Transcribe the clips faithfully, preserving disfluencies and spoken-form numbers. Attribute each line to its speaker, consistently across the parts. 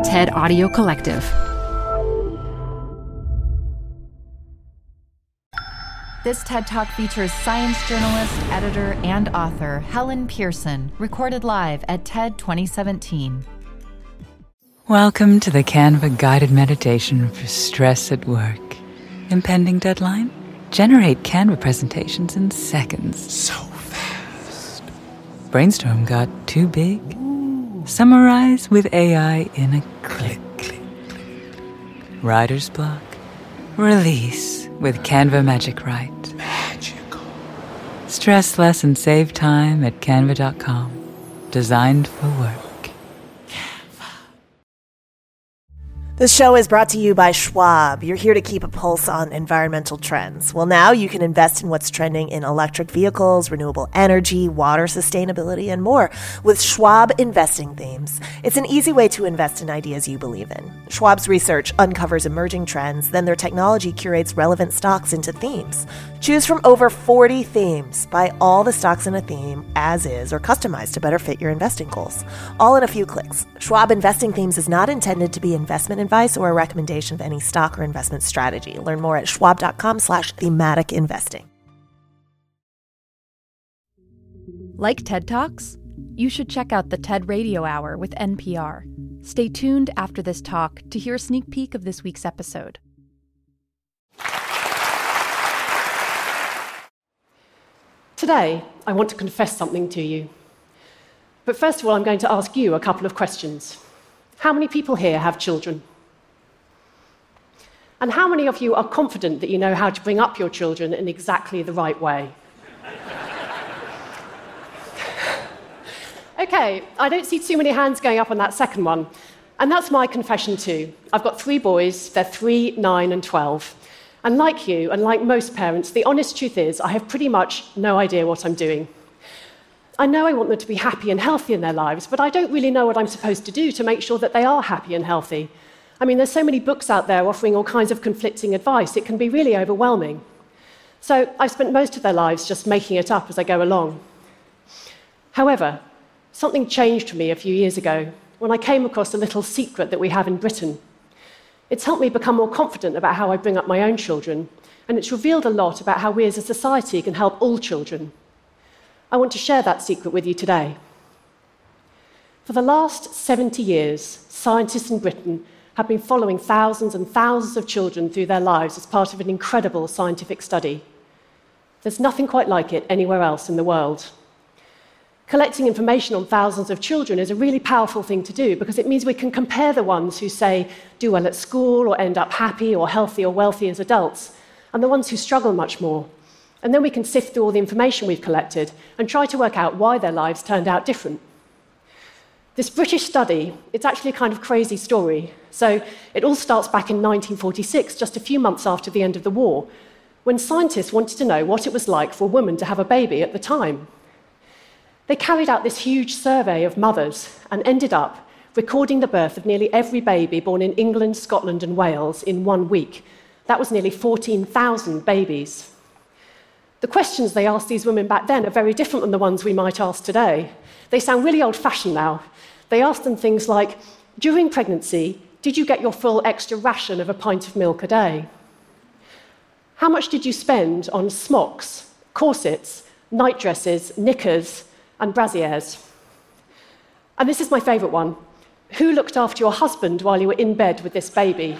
Speaker 1: TED Audio Collective.
Speaker 2: This TED Talk features science journalist, editor, and author Helen Pearson, recorded live at TED twenty seventeen.
Speaker 3: Welcome to the Canva guided meditation for stress at work. Impending deadline? Generate Canva presentations in seconds.
Speaker 4: So fast.
Speaker 3: Brainstorm got too big? Ooh. Summarize with A I in a click.
Speaker 4: Click, click, click.
Speaker 3: Writer's block? Release with Canva Magic Write.
Speaker 4: Magical.
Speaker 3: Stress less and save time at canva dot com. Designed for work.
Speaker 5: This show is brought to you by Schwab. You're here to keep a pulse on environmental trends. Well, now you can invest in what's trending in electric vehicles, renewable energy, water sustainability, and more with Schwab Investing Themes. It's an easy way to invest in ideas you believe in. Schwab's research uncovers emerging trends, then their technology curates relevant stocks into themes. Choose from over forty themes. Buy all the stocks in a theme as is or customized to better fit your investing goals. All in a few clicks. Schwab Investing Themes is not intended to be investment advice or a recommendation of any stock or investment strategy. Learn more at schwab.com slash thematic investing.
Speaker 1: Like TED Talks? You should check out the TED Radio Hour with N P R. Stay tuned after this talk to hear a sneak peek of this week's episode.
Speaker 6: Today, I want to confess something to you. But first of all, I'm going to ask you a couple of questions. How many people here have children? And how many of you are confident that you know how to bring up your children in exactly the right way? Okay, I don't see too many hands going up on that second one. And that's my confession too. I've got three boys, they're three, nine, and twelve. And like you, and like most parents, the honest truth is I have pretty much no idea what I'm doing. I know I want them to be happy and healthy in their lives, but I don't really know what I'm supposed to do to make sure that they are happy and healthy. I mean, there's so many books out there offering all kinds of conflicting advice, it can be really overwhelming. So I've spent most of their lives just making it up as I go along. However, something changed for me a few years ago when I came across a little secret that we have in Britain. It's helped me become more confident about how I bring up my own children, and it's revealed a lot about how we as a society can help all children. I want to share that secret with you today. For the last seventy years, scientists in Britain have been following thousands and thousands of children through their lives as part of an incredible scientific study. There's nothing quite like it anywhere else in the world. Collecting information on thousands of children is a really powerful thing to do because it means we can compare the ones who, say, do well at school or end up happy or healthy or wealthy as adults, and the ones who struggle much more. And then we can sift through all the information we've collected and try to work out why their lives turned out different. This British study, it's actually a kind of crazy story. So it all starts back in nineteen forty-six, just a few months after the end of the war, when scientists wanted to know what it was like for a woman to have a baby at the time. They carried out this huge survey of mothers and ended up recording the birth of nearly every baby born in England, Scotland, and Wales in one week. That was nearly fourteen thousand babies. The questions they asked these women back then are very different than the ones we might ask today. They sound really old-fashioned now. They asked them things like, during pregnancy, did you get your full extra ration of a pint of milk a day? How much did you spend on smocks, corsets, night dresses, knickers, and brassieres? And this is my favourite one. Who looked after your husband while you were in bed with this baby?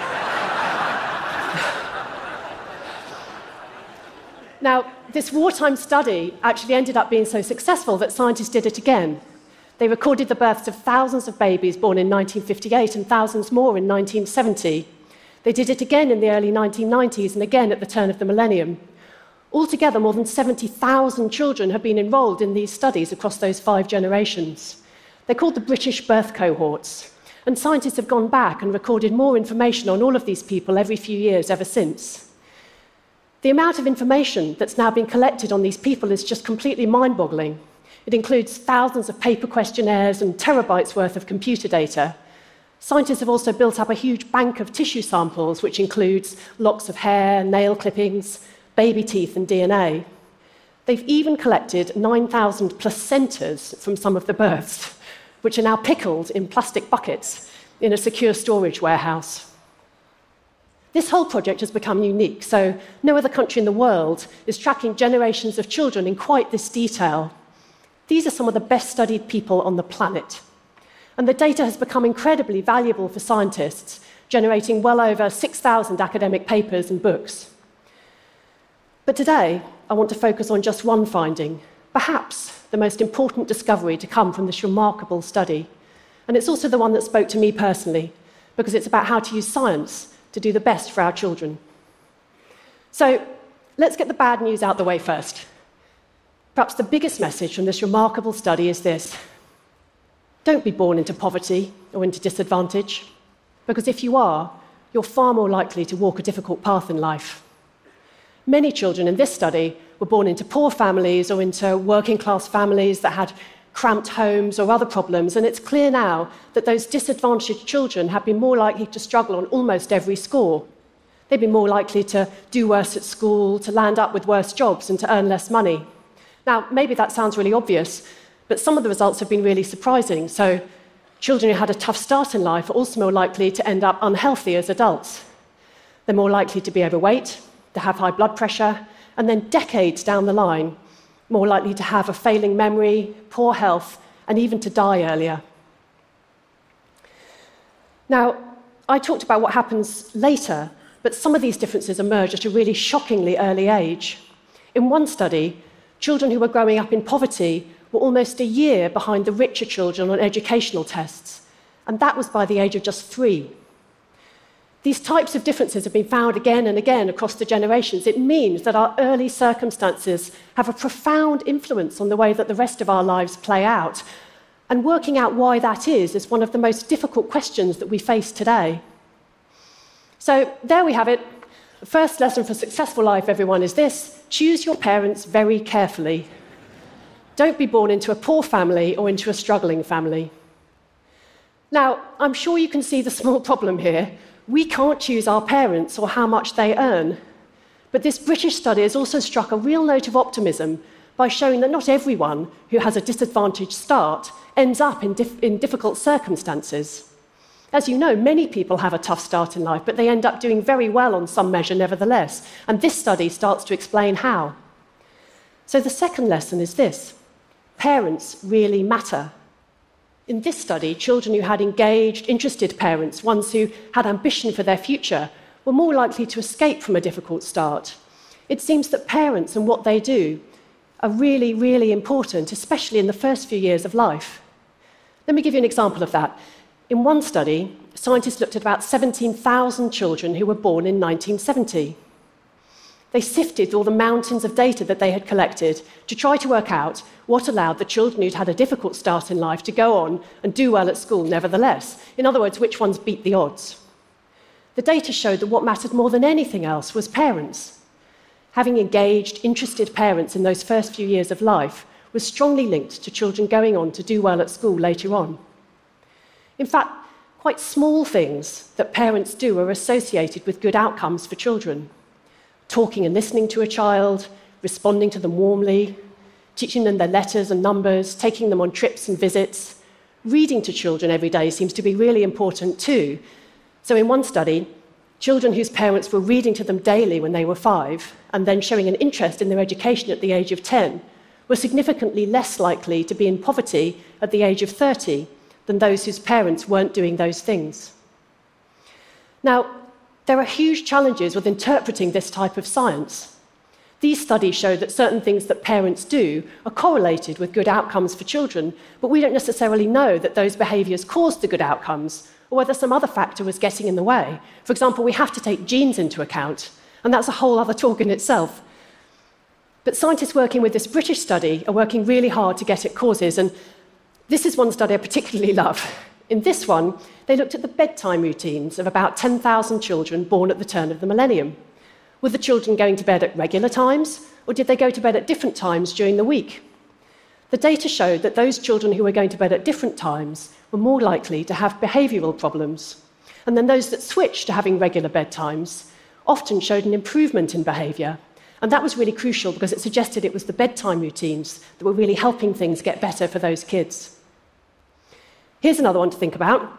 Speaker 6: Now, this wartime study actually ended up being so successful that scientists did it again. They recorded the births of thousands of babies born in nineteen fifty-eight and thousands more in nineteen seventy. They did it again in the early nineteen nineties and again at the turn of the millennium. Altogether, more than seventy thousand children have been enrolled in these studies across those five generations. They're called the British birth cohorts, and scientists have gone back and recorded more information on all of these people every few years ever since. The amount of information that's now been collected on these people is just completely mind-boggling. It includes thousands of paper questionnaires and terabytes worth of computer data. Scientists have also built up a huge bank of tissue samples, which includes locks of hair, nail clippings, baby teeth, and D N A. They've even collected nine thousand placentas from some of the births, which are now pickled in plastic buckets in a secure storage warehouse. This whole project has become unique, so no other country in the world is tracking generations of children in quite this detail. These are some of the best studied people on the planet. And the data has become incredibly valuable for scientists, generating well over six thousand academic papers and books. But today, I want to focus on just one finding, perhaps the most important discovery to come from this remarkable study. And it's also the one that spoke to me personally, because it's about how to use science to do the best for our children. So let's get the bad news out the way first. Perhaps the biggest message from this remarkable study is this: don't be born into poverty or into disadvantage, because if you are, you're far more likely to walk a difficult path in life. Many children in this study were born into poor families or into working-class families that had cramped homes or other problems, and it's clear now that those disadvantaged children have been more likely to struggle on almost every score. They've been more likely to do worse at school, to land up with worse jobs, and to earn less money. Now, maybe that sounds really obvious, but some of the results have been really surprising. So, children who had a tough start in life are also more likely to end up unhealthy as adults. They're more likely to be overweight, to have high blood pressure, and then decades down the line, more likely to have a failing memory, poor health, and even to die earlier. Now, I talked about what happens later, but some of these differences emerge at a really shockingly early age. In one study, children who were growing up in poverty were almost a year behind the richer children on educational tests, and that was by the age of just three. These types of differences have been found again and again across the generations. It means that our early circumstances have a profound influence on the way that the rest of our lives play out. And working out why that is is one of the most difficult questions that we face today. So there we have it. The first lesson for successful life, everyone, is this: choose your parents very carefully. Don't be born into a poor family or into a struggling family. Now, I'm sure you can see the small problem here. We can't choose our parents or how much they earn. But this British study has also struck a real note of optimism by showing that not everyone who has a disadvantaged start ends up in, dif- in difficult circumstances. As you know, many people have a tough start in life, but they end up doing very well on some measure nevertheless. And this study starts to explain how. So the second lesson is this: parents really matter. In this study, children who had engaged, interested parents, ones who had ambition for their future, were more likely to escape from a difficult start. It seems that parents and what they do are really, really important, especially in the first few years of life. Let me give you an example of that. In one study, scientists looked at about seventeen thousand children who were born in nineteen seventy. They sifted through all the mountains of data that they had collected to try to work out what allowed the children who'd had a difficult start in life to go on and do well at school nevertheless. In other words, which ones beat the odds. The data showed that what mattered more than anything else was parents. Having engaged, interested parents in those first few years of life was strongly linked to children going on to do well at school later on. In fact, quite small things that parents do are associated with good outcomes for children. Talking and listening to a child, responding to them warmly, teaching them their letters and numbers, taking them on trips and visits. Reading to children every day seems to be really important too. So in one study, children whose parents were reading to them daily when they were five and then showing an interest in their education at the age of ten were significantly less likely to be in poverty at the age of thirty than those whose parents weren't doing those things. Now, there are huge challenges with interpreting this type of science. These studies show that certain things that parents do are correlated with good outcomes for children, but we don't necessarily know that those behaviours caused the good outcomes, or whether some other factor was getting in the way. For example, we have to take genes into account, and that's a whole other talk in itself. But scientists working with this British study are working really hard to get at causes, and this is one study I particularly love. In this one, they looked at the bedtime routines of about ten thousand children born at the turn of the millennium. Were the children going to bed at regular times, or did they go to bed at different times during the week? The data showed that those children who were going to bed at different times were more likely to have behavioural problems. And then those that switched to having regular bedtimes often showed an improvement in behaviour. And that was really crucial because it suggested it was the bedtime routines that were really helping things get better for those kids. Here's another one to think about.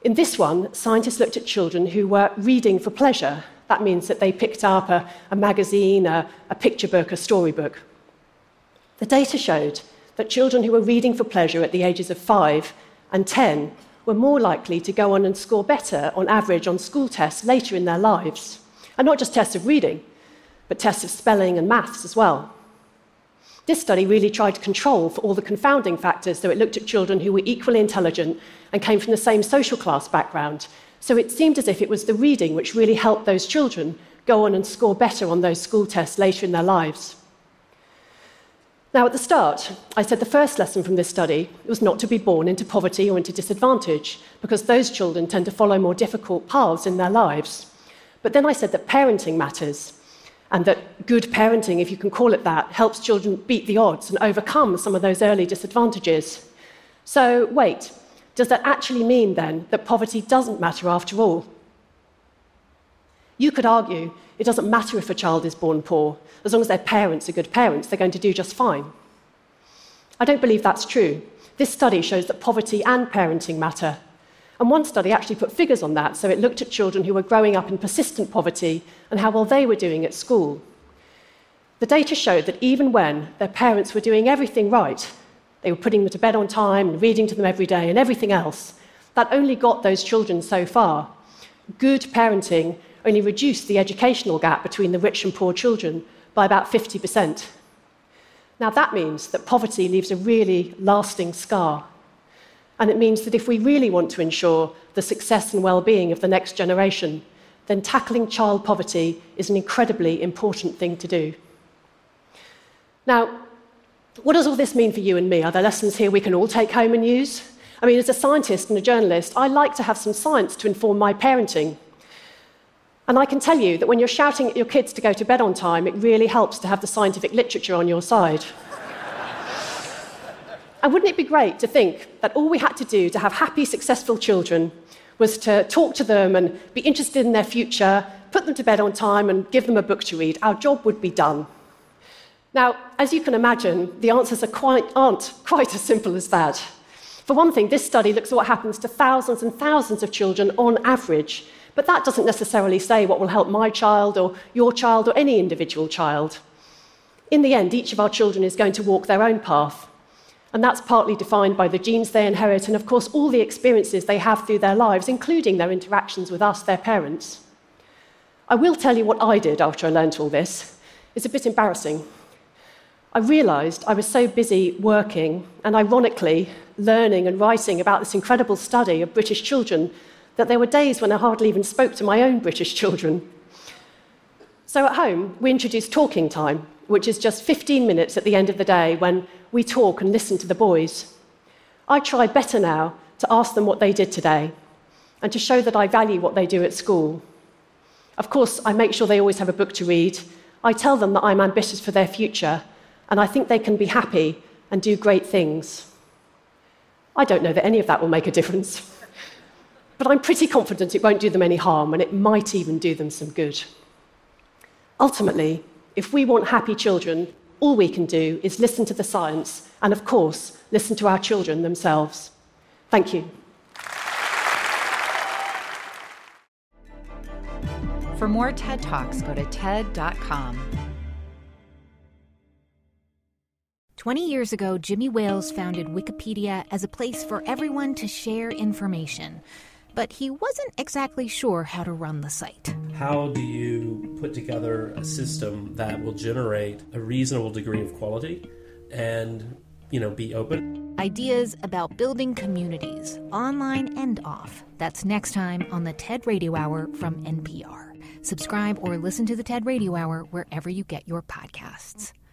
Speaker 6: In this one, scientists looked at children who were reading for pleasure. That means that they picked up a, a magazine, a, a picture book, a storybook. The data showed that children who were reading for pleasure at the ages of five and ten were more likely to go on and score better on average on school tests later in their lives. And not just tests of reading, but tests of spelling and maths as well. This study really tried to control for all the confounding factors, so it looked at children who were equally intelligent and came from the same social class background. So it seemed as if it was the reading which really helped those children go on and score better on those school tests later in their lives. Now, at the start, I said the first lesson from this study was not to be born into poverty or into disadvantage, because those children tend to follow more difficult paths in their lives. But then I said that parenting matters, and that good parenting, if you can call it that, helps children beat the odds and overcome some of those early disadvantages. So, wait, does that actually mean, then, that poverty doesn't matter after all? You could argue it doesn't matter if a child is born poor. As long as their parents are good parents, they're going to do just fine. I don't believe that's true. This study shows that poverty and parenting matter. And one study actually put figures on that, so it looked at children who were growing up in persistent poverty and how well they were doing at school. The data showed that even when their parents were doing everything right, they were putting them to bed on time and reading to them every day and everything else, that only got those children so far. Good parenting only reduced the educational gap between the rich and poor children by about fifty percent. Now that means that poverty leaves a really lasting scar. And it means that if we really want to ensure the success and well-being of the next generation, then tackling child poverty is an incredibly important thing to do. Now, what does all this mean for you and me? Are there lessons here we can all take home and use? I mean, as a scientist and a journalist, I like to have some science to inform my parenting. And I can tell you that when you're shouting at your kids to go to bed on time, it really helps to have the scientific literature on your side. And wouldn't it be great to think that all we had to do to have happy, successful children was to talk to them and be interested in their future, put them to bed on time and give them a book to read? Our job would be done. Now, as you can imagine, the answers are quite, aren't quite as simple as that. For one thing, this study looks at what happens to thousands and thousands of children on average, but that doesn't necessarily say what will help my child or your child or any individual child. In the end, each of our children is going to walk their own path. And that's partly defined by the genes they inherit and, of course, all the experiences they have through their lives, including their interactions with us, their parents. I will tell you what I did after I learned all this. It's a bit embarrassing. I realised I was so busy working and, ironically, learning and writing about this incredible study of British children that there were days when I hardly even spoke to my own British children. So at home, we introduced talking time, which is just fifteen minutes at the end of the day when we talk and listen to the boys. I try better now to ask them what they did today and to show that I value what they do at school. Of course, I make sure they always have a book to read. I tell them that I'm ambitious for their future and I think they can be happy and do great things. I don't know that any of that will make a difference, but I'm pretty confident it won't do them any harm and it might even do them some good. Ultimately, if we want happy children, all we can do is listen to the science and, of course, listen to our children themselves. Thank you.
Speaker 2: For more TED Talks, go to TED dot com.
Speaker 7: Twenty years ago, Jimmy Wales founded Wikipedia as a place for everyone to share information. But he wasn't exactly sure how to run the site.
Speaker 8: How do you put together a system that will generate a reasonable degree of quality and, you know, be open?
Speaker 7: Ideas about building communities, online and off. That's next time on the TED Radio Hour from N P R. Subscribe or listen to the TED Radio Hour wherever you get your podcasts.